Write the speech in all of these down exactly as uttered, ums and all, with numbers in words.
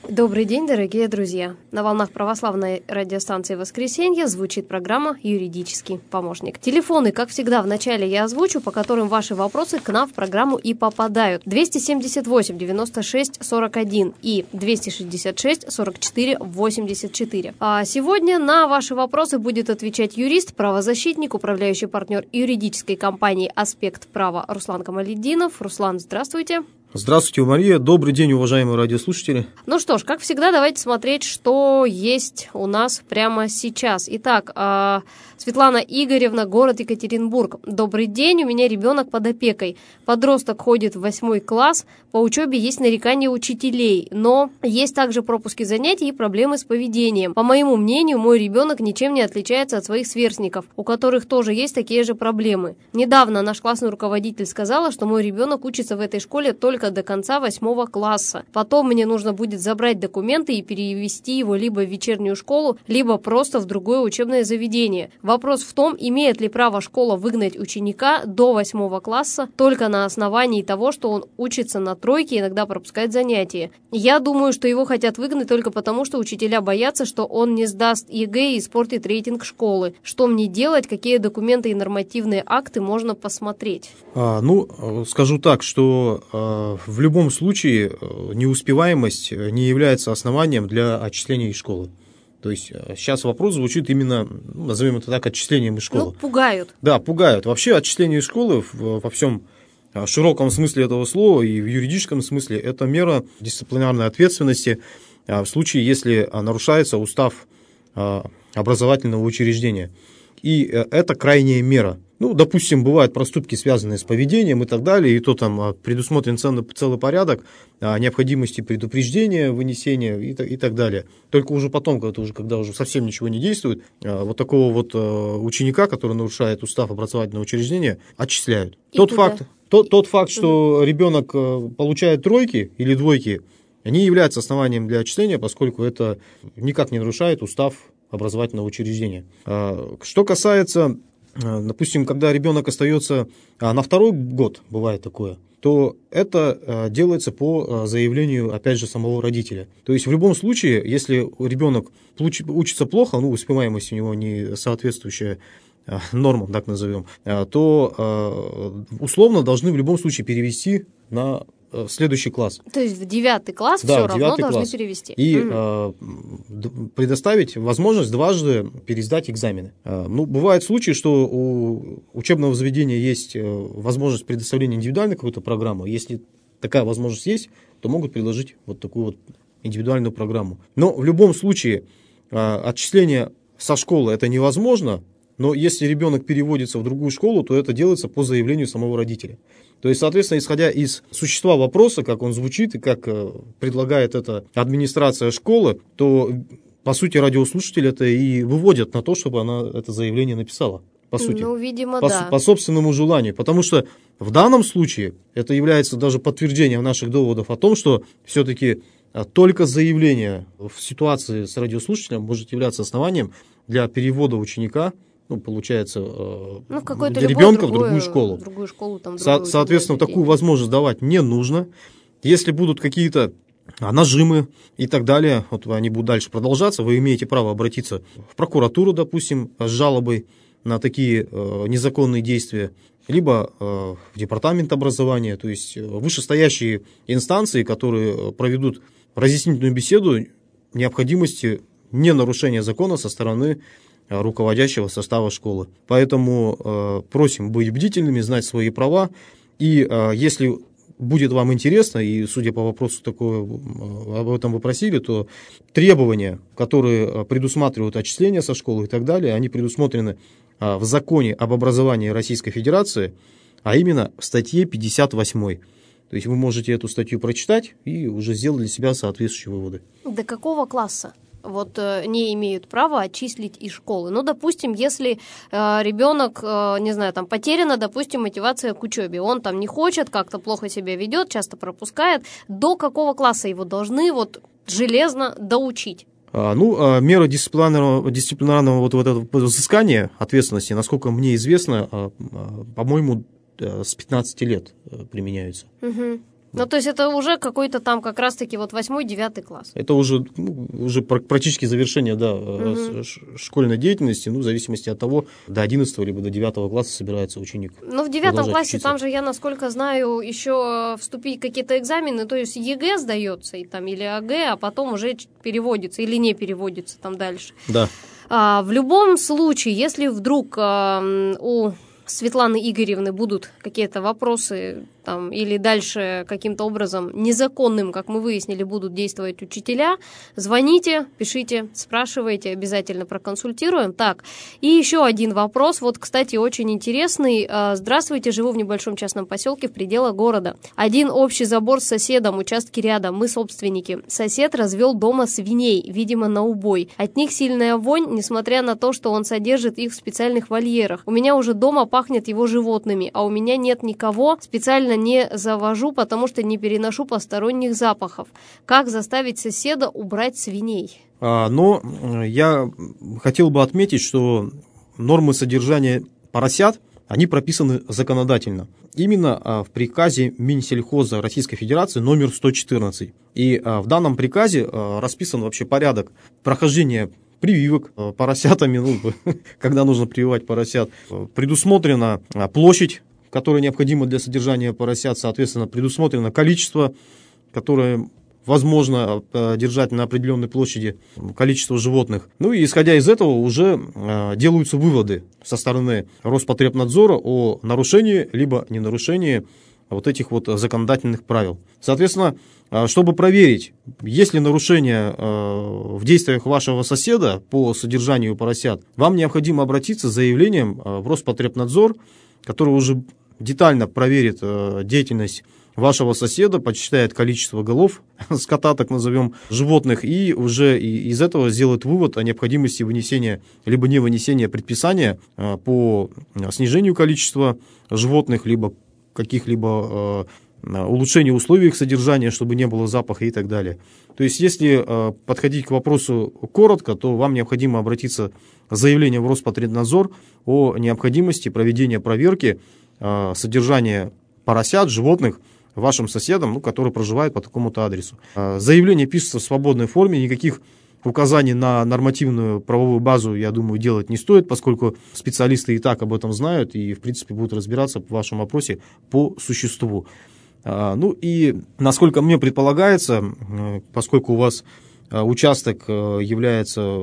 Добрый день, дорогие друзья! На волнах православной радиостанции «Воскресенье» звучит программа «Юридический помощник». Телефоны, как всегда, в начале я озвучу, по которым ваши вопросы к нам в программу и попадают. двести семьдесят восемь девяносто шесть сорок один и двести шестьдесят шесть сорок четыре восемьдесят четыре. А сегодня на ваши вопросы будет отвечать юрист, правозащитник, управляющий партнер юридической компании «Аспект права» Руслан Камалетдинов. Руслан, здравствуйте! Здравствуйте, Мария. Добрый день, уважаемые радиослушатели. Ну что ж, как всегда, давайте смотреть, что есть у нас прямо сейчас. Итак, э, Светлана Игоревна, город Екатеринбург. Добрый день, у меня ребенок под опекой. Подросток ходит в восьмой класс, по учебе есть нарекания учителей, но есть также пропуски занятий и проблемы с поведением. По моему мнению, мой ребенок ничем не отличается от своих сверстников, у которых тоже есть такие же проблемы. Недавно наш классный руководитель сказала, что мой ребенок учится в этой школе только до конца восьмого класса. Потом мне нужно будет забрать документы и перевести его либо в вечернюю школу, либо просто в другое учебное заведение. Вопрос в том, имеет ли право школа выгнать ученика до восьмого класса только на основании того, что он учится на тройке и иногда пропускает занятия. Я думаю, что его хотят выгнать только потому, что учителя боятся, что он не сдаст ЕГЭ и испортит рейтинг школы. Что мне делать, какие документы и нормативные акты можно посмотреть? А, ну, скажу так, что а, в любом случае неуспеваемость не является основанием для отчисления из школы. То есть сейчас вопрос звучит именно, назовем это так, отчислением из школы. Ну, пугают. Да, пугают. Вообще отчисление из школы во всем широком смысле этого слова и в юридическом смысле это мера дисциплинарной ответственности в случае, если нарушается устав образовательного учреждения. И это крайняя мера. Ну, допустим, бывают проступки, связанные с поведением и так далее, и то там предусмотрен целый, целый порядок необходимости предупреждения, вынесения и, и так далее. Только уже потом, когда уже, когда уже совсем ничего не действует, вот такого вот ученика, который нарушает устав образовательного учреждения, отчисляют. Тот факт, тот, тот факт, что ребенок получает тройки или двойки, не является основанием для отчисления, поскольку это никак не нарушает устав образовательного учреждения. Что касается, допустим, когда ребенок остается на второй год, бывает такое, то это делается по заявлению, опять же, самого родителя. То есть в любом случае, если ребенок учится плохо, ну, успеваемость у него не соответствующая нормам, так назовем, то условно должны в любом случае перевести на следующий класс. То есть в девятый класс да, все равно должны класс. перевести. И угу. э, предоставить возможность дважды пересдать экзамены. Э, ну, бывают случаи, что у учебного заведения есть возможность предоставления индивидуальной какой-то программы. Если такая возможность есть, то могут предложить вот такую вот индивидуальную программу. Но в любом случае э, отчисление со школы это невозможно. Но если ребенок переводится в другую школу, то это делается по заявлению самого родителя. То есть, соответственно, исходя из существа вопроса, как он звучит и как предлагает это администрация школы, то, по сути, радиослушатели это и выводят на то, чтобы она это заявление написала. По сути. Ну, видимо, по, да. По собственному желанию. Потому что в данном случае это является даже подтверждением наших доводов о том, что все-таки только заявление в ситуации с радиослушателем может являться основанием для перевода ученика, ну, получается, ну, для ребенка в другую школу. В другую школу там, Со- соответственно, такую возможность давать не нужно. Если будут какие-то нажимы и так далее, вот они будут дальше продолжаться, вы имеете право обратиться в прокуратуру, допустим, с жалобой на такие э, незаконные действия, либо э, в департамент образования, то есть вышестоящие инстанции, которые проведут разъяснительную беседу необходимости ненарушения закона со стороны руководящего состава школы. Поэтому э, просим быть бдительными, знать свои права. И э, если будет вам интересно, и судя по вопросу такое, об этом вы просили, то требования, которые предусматривают отчисления со школы и так далее, они предусмотрены э, в законе об образовании Российской Федерации, а именно в статье пятьдесят восемь. То есть вы можете эту статью прочитать и уже сделать для себя соответствующие выводы. До какого класса вот э, не имеют права отчислить из школы? Ну, допустим, если э, ребенок, э, не знаю, там потеряна, допустим, мотивация к учебе, он там не хочет, как-то плохо себя ведет, часто пропускает, до какого класса его должны вот железно доучить? А, ну, а, мера дисциплинарного, дисциплинарного вот, вот этого взыскания ответственности, насколько мне известно, а, а, по-моему, с пятнадцати лет применяются. Угу. Ну, то есть это уже какой-то там как раз-таки вот восьмой-девятый класс. Это уже, ну, уже практически завершение, да, угу. школьной деятельности, ну, в зависимости от того, до одиннадцатого либо до девятого класса собирается ученик. Ну, в девятом классе учиться. Там же, я насколько знаю, еще вступить какие-то экзамены, то есть ЕГЭ сдается и там, или АГЭ, а потом уже переводится или не переводится там дальше. Да. А, в любом случае, если вдруг а, у Светланы Игоревны будут какие-то вопросы там, или дальше каким-то образом незаконным, как мы выяснили, будут действовать учителя, звоните, пишите, спрашивайте, обязательно проконсультируем. Так, и еще один вопрос, вот, кстати, очень интересный. Здравствуйте, живу в небольшом частном поселке в пределах города. Один общий забор с соседом, участки рядом, мы собственники. Сосед развел дома свиней, видимо, на убой. От них сильная вонь, несмотря на то, что он содержит их в специальных вольерах. У меня уже дома пахнет его животными, а у меня нет никого, специально не завожу, потому что не переношу посторонних запахов. Как заставить соседа убрать свиней? А, но я хотел бы отметить, что нормы содержания поросят, они прописаны законодательно. Именно в приказе Минсельхоза Российской Федерации номер сто четырнадцать. И в данном приказе расписан вообще порядок прохождения прививок поросятами, ну, когда нужно прививать поросят. Предусмотрена площадь, которая необходима для содержания поросят, соответственно, предусмотрено количество, которое возможно держать на определенной площади, количество животных. Ну и исходя из этого уже делаются выводы со стороны Роспотребнадзора о нарушении либо ненарушении вот этих вот законодательных правил. Соответственно, чтобы проверить, есть ли нарушение в действиях вашего соседа по содержанию поросят, вам необходимо обратиться с заявлением в Роспотребнадзор, который уже детально проверит деятельность вашего соседа, подсчитает количество голов скота, так назовем, животных, и уже из этого сделает вывод о необходимости вынесения либо не вынесения предписания по снижению количества животных, либо каких-либо улучшению условий их содержания, чтобы не было запаха и так далее. То есть, если э, подходить к вопросу коротко, то вам необходимо обратиться с заявлением в Роспотребнадзор о необходимости проведения проверки э, содержания поросят, животных вашим соседом, ну, которые проживают по такому-то адресу. Э, заявление пишется в свободной форме, никаких указаний на нормативную правовую базу, я думаю, делать не стоит, поскольку специалисты и так об этом знают и, в принципе, будут разбираться в вашем вопросе по существу. Ну и, насколько мне предполагается, поскольку у вас участок является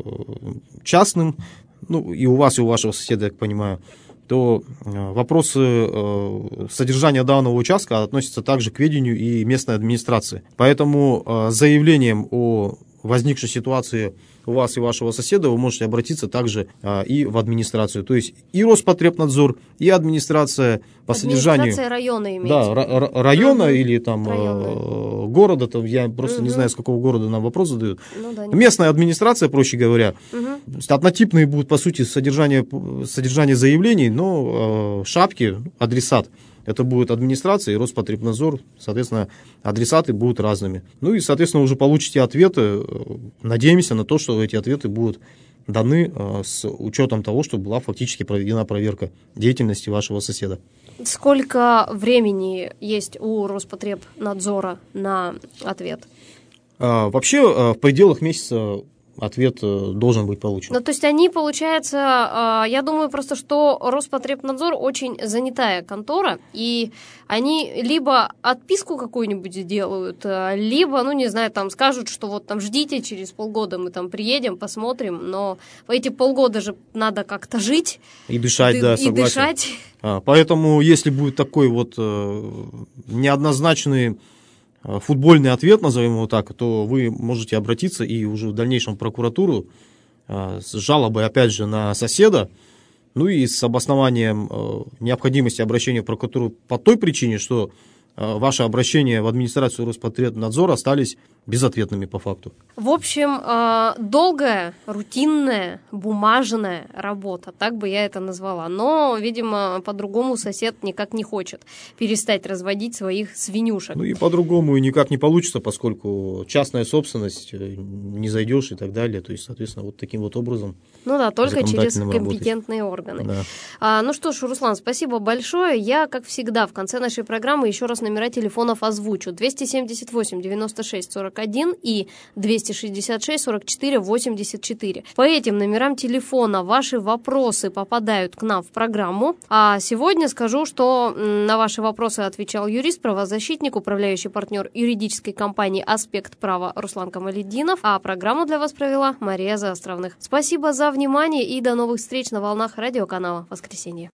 частным, ну и у вас, и у вашего соседа, я понимаю, то вопросы содержания данного участка относятся также к ведению и местной администрации. Поэтому заявлением о возникшей ситуации у вас и вашего соседа вы можете обратиться также а, и в администрацию. То есть и Роспотребнадзор, и администрация по содержанию... Администрация района имеется. Да, р- района угу. или там э, города, там, я просто угу. не знаю, с какого города нам вопрос задают. Ну, да, местная администрация, проще говоря. Угу. Однотипные будут, по сути, содержание, содержание заявлений, но э, шапки, адресат. Это будет администрация и Роспотребнадзор, соответственно, адресаты будут разными. Ну и, соответственно, уже получите ответы. Надеемся на то, что эти ответы будут даны с учетом того, что была фактически проведена проверка деятельности вашего соседа. Сколько времени есть у Роспотребнадзора на ответ? А, вообще, в пределах месяца ответ должен быть получен. Ну, то есть они, получается, я думаю просто, что Роспотребнадзор очень занятая контора, и они либо отписку какую-нибудь сделают, либо, ну, не знаю, там скажут, что вот там ждите, через полгода мы там приедем, посмотрим, но в эти полгода же надо как-то жить. И дышать, ды- да, и согласен. дышать. А, поэтому, если будет такой вот э, неоднозначный футбольный ответ, назовем его так, то вы можете обратиться и уже в дальнейшем в прокуратуру э, с жалобой, опять же, на соседа, ну и с обоснованием э, необходимости обращения в прокуратуру по той причине, что э, ваши обращения в администрацию Роспотребнадзора остались безответными по факту. В общем, э, долгая, рутинная, бумажная работа, так бы я это назвала. Но, видимо, по-другому сосед никак не хочет перестать разводить своих свинюшек. Ну и по-другому никак не получится, поскольку частная собственность, не зайдешь и так далее. То есть, соответственно, вот таким вот образом. Ну да, только через компетентные работать. органы. Да. А, ну что ж, Руслан, спасибо большое. Я, как всегда, в конце нашей программы еще раз номера телефонов озвучу. двести семьдесят восемь девяносто шесть сорок один и двести шестьдесят шесть сорок четыре восемьдесят четыре. По этим номерам телефона ваши вопросы попадают к нам в программу. А сегодня скажу, что на ваши вопросы отвечал юрист, правозащитник, управляющий партнер юридической компании «Аспект права» Руслан Камалетдинов, а программу для вас провела Мария Заостровных. Спасибо за внимание и до новых встреч на волнах радиоканала «Воскресенье».